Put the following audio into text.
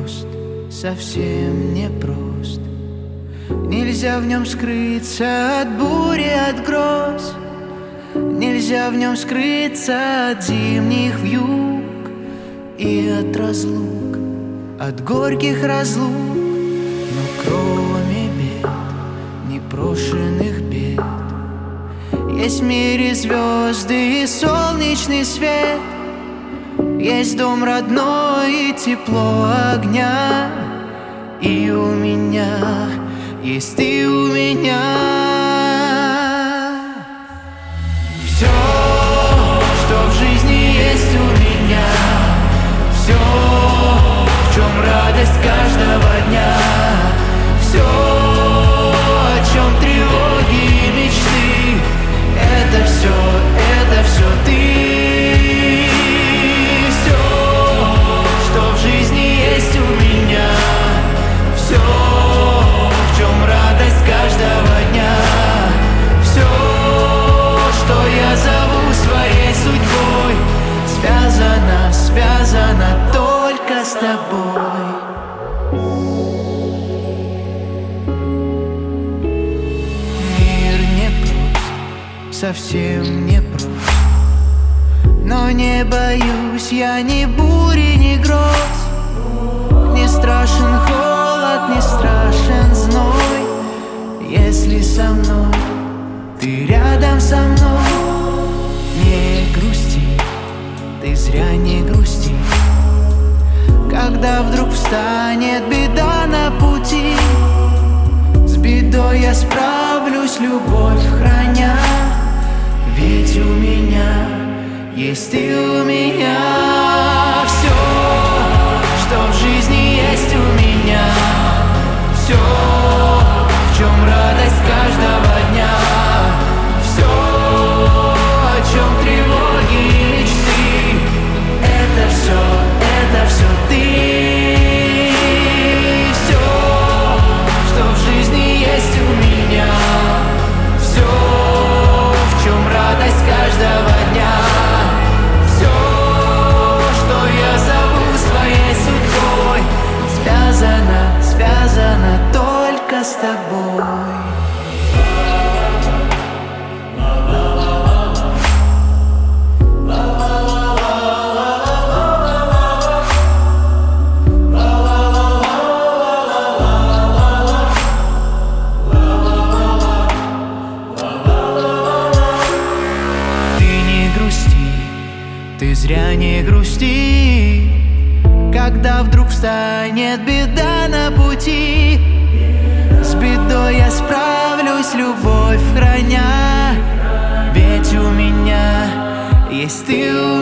непрост, совсем непрост. Нельзя в нем скрыться от бури, от гроз. Нельзя в нем скрыться от зимних вьюг и от разлук, от горьких разлук. Но кроме бед, непрошенных бед, есть в мире звезды и солнечный свет. Есть дом родной и тепло огня. И у меня есть ты у меня. Все, что в жизни есть у меня, все, в чем радость каждого дня, все, о чем тревоги и мечты, это все ты. Все, что в жизни есть у меня, все, в чем радость каждого дня, все, что я зову своей судьбой, связано только с тобой. Мир непрост, совсем непрост, но не боюсь я ни бури, ни гроз. Не страшен холод, не страшен зной, если со мной ты рядом со мной. Не грусти, ты зря не грусти, когда вдруг встанет беда на пути. С бедой я справлюсь, любовь храня, ведь у меня есть ты у меня. Все, что в жизни есть у меня, все, в чем радость каждого дня, все, о чем тревоги и мечты, это все ты. Все, что в жизни есть у меня, все, в чем радость каждого дня, все, что я зову своей судьбой, связано только с тобой. Ты зря не грусти, когда вдруг встанет беда на пути. С бедой я справлюсь, любовь храня, ведь у меня есть ты.